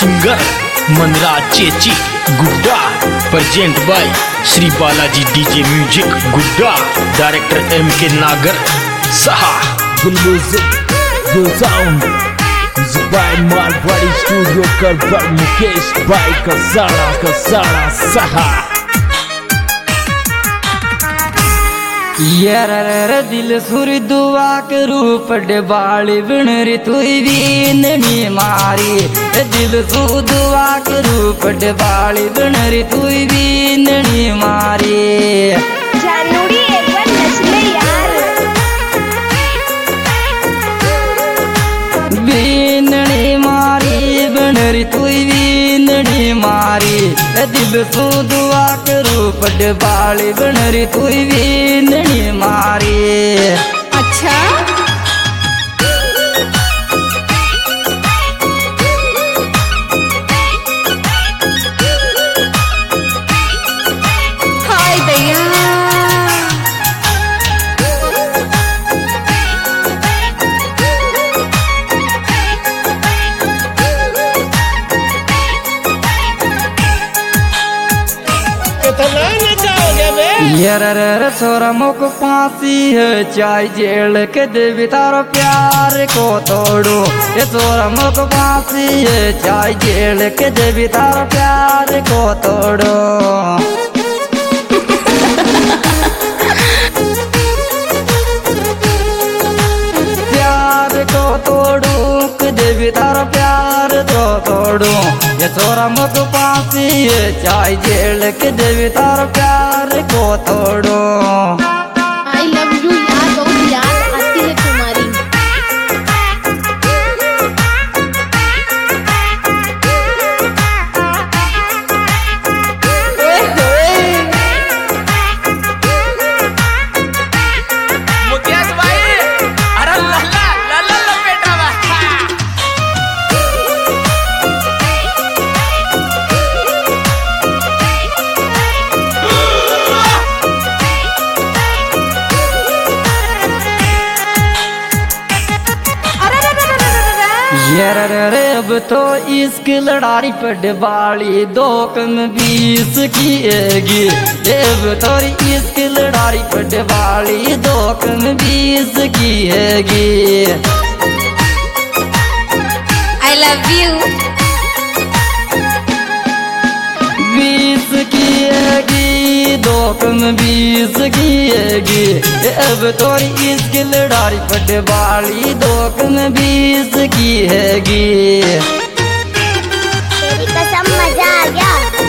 Singer Manraj Chechi Gudda, present by Shri Balaji DJ music Gudda, director MK Nagar सहा। Good sound by Marwari Studio Karbar Mukesh by Kasara Saha। यार दिल सुर दुआ के रूप डबाली बिनरी तुई बीननी मारी, दिल सु दुआ के रूप डबाली बिनरी तुई बीननी मारी। जानूरी एक बार नच ले यार। बीननी मारी बिनरी तुई बीननी मारी, दिल सु दुआ के रूप डबाली बिनरी तुई बीननी मारी। अच्छा हाय भैया यार सोरा मुख फांसी है चाय जेल के देवी तारो प्यार को तोड़ो, ये सोरा मुख फांसी है चाय जेल के देवी तारो प्यार को तोड़ो। प्यार को तोड़ो के देवी तारो प्यार को तोड़ो, ये सोरा मुख फांसी है चाय जेल के देवी तारो प्यार को तोड़ो। आई लव यू याद और याद आती है तुम्हारी। मुकेश भाई अरे लल्ला लल्ला लपेटा बा। यार अब तो इश्क लड़ाई पड़ बाली दो कम 20 की एगी, अब तो इश्क लड़ाई पड़ बाली दो कम 20 की एगी। आई लव यू 20 की एगी दो कम 20 की एगी, अब तो इश्क लड़ाई पड़ बाली दो कम 20 की हैगी। तेरी कसम मजा आ गया।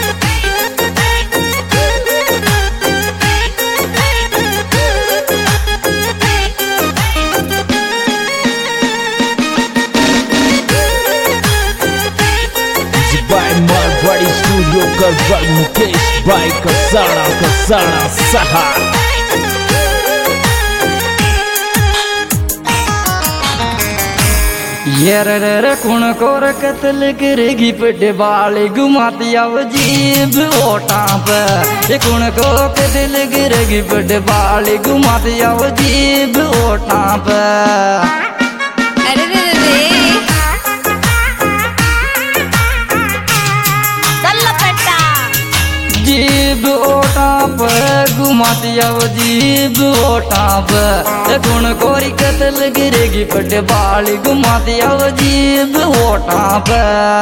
by Marwari Studio Karbar Mukesh by Kasara Saha। यार कुण कोर कत्ल करेगी पटे बाले घुमाती अजीब ओटा पे, ये कुण को कत्ल करेगी पटे बाले घुमाती अजीब ओटा पे। अरे रे रे लपेटा जीब ओटा पे घुमाती अजीब ओटा पे, ये कुण कोरी कत्ल करेगी पटे बाले घुमाती अजीब ओटा पे।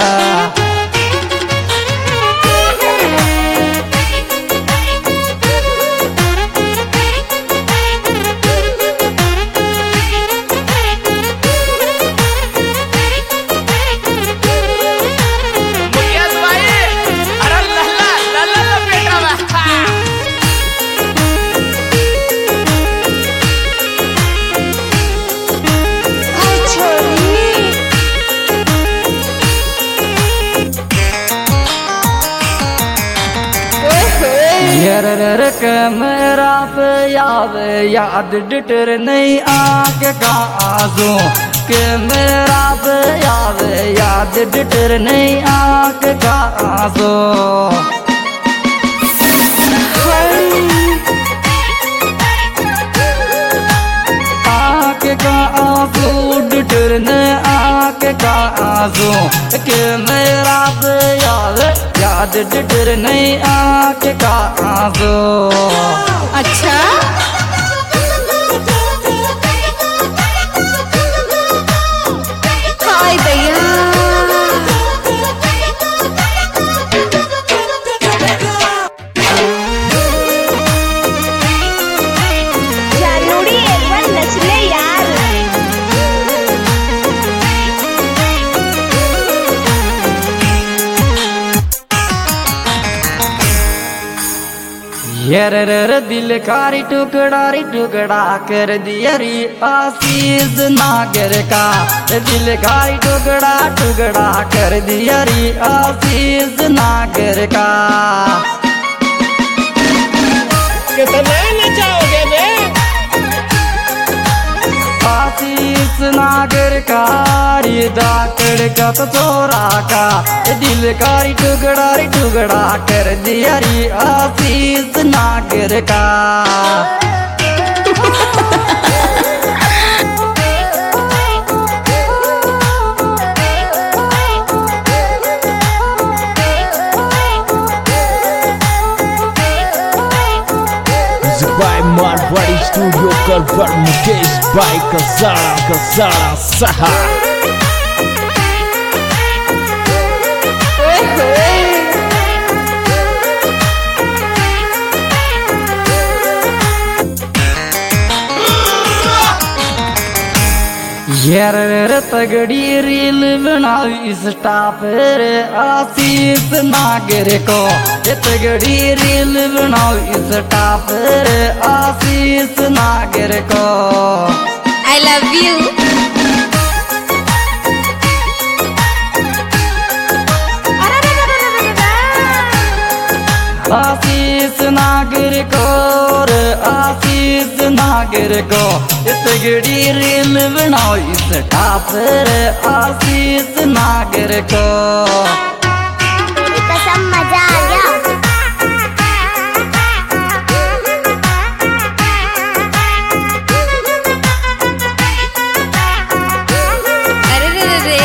मुकेश भाई अरे लल्ला लल्ला लपेटा बा। यार कैमरा पे याद डिटर नहीं आके का आजो, कैमरा पे याद डिटर नहीं आके का आजो। आके का आजो डिटर ने आके आंख का आंसू के मेरा याद डर नहीं आंख का आंसू। अच्छा हाय भैया यार दिल कारी टुकड़ा कर दिया रे आशीष नागर का। दिल कारी टुकड़ा कर दिया रे आशीष नागर का। कितना नचाओगे बे? आशीष नागर का दाकड़ का तो चोरा का। दिल कारी टुकड़ा कर दिया रे आशीष नागर का। by Marwari Studio Karbar Mukesh by Kasara Saha. यार तगड़ी रील बनाई स्टाफ रे आशीष नागर को। तगड़ी रील बनाई स्टाफ रे आशीष नागर को। I love you आशीष नागर को आशीष नागर को। तगड़ी रील बनाई स्टाफ रे आशीष नागर को। कसम मजा आ गया। अरे रे रे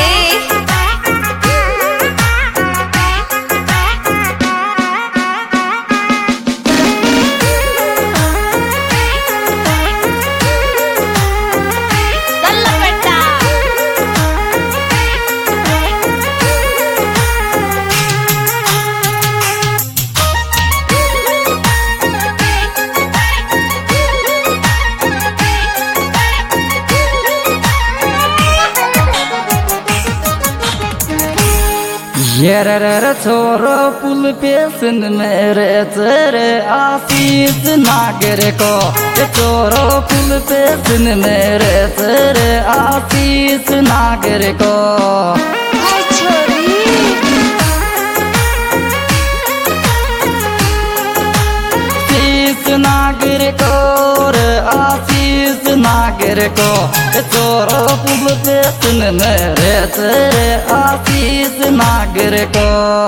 यार छोरो पुल पे सुन मेरे तेरे आशीष नागर को। छोरो पुल पे सुन मेरे तेरे आशीष नागर को। आशीष नागर को आशीष नागर को। छोरो पुल पे सुन मेरे तेरे आशीष नागर को।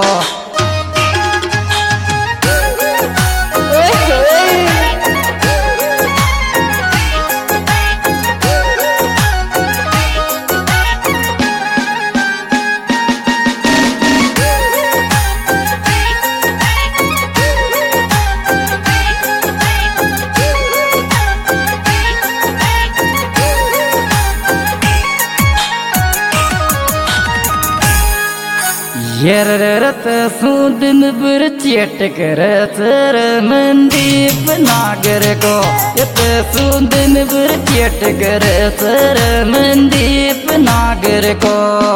यररत सुदिन बुर चेट करत मनदीप नागर को। यत सुदिन बुर चेट करत मनदीप नागर को।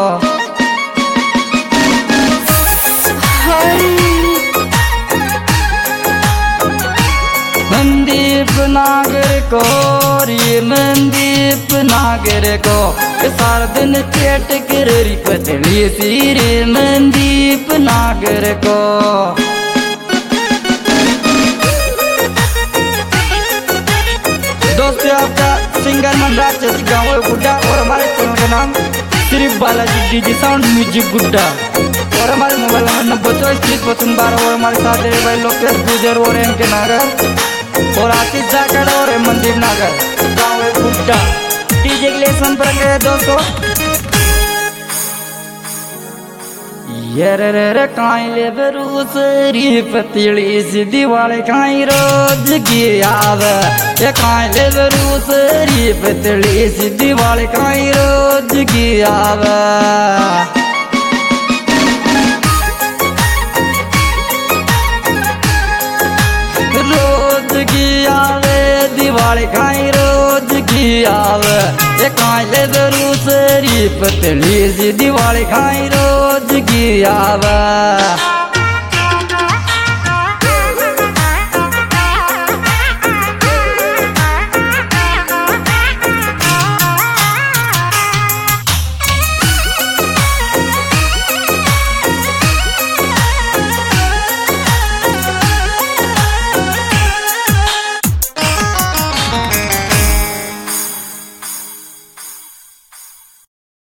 मनदीप नागर को रे मनदीप नागर को। सारा दिन चेट कर पतली सिरे मनदीप नागर को। दोस्तों आपका सिंगर मनराज चेची गाँव गुड्डा और हमारे चैनल का नाम Shri Balaji DJ sound music Gudda. और हमारे मोबाइल नंबर 94 और हमारे साथ भाई लोकेश गुजर और एम के नागर और आशीष जाकर और मंदिर नागर गाँव गुड्डा। डीजे के लिए संपर्क है दोस्तों ये रे काई ले बरूसरी पतली सी दिवाली काई रोज की आवे ये काई ले बरूसरी पतली सी दिवाली काई रोज की आवे रोज की आवे दिवाली काई रोज की आवे ये काई ले बरूसरी पतली सी दिवाली काई रोज की आवे।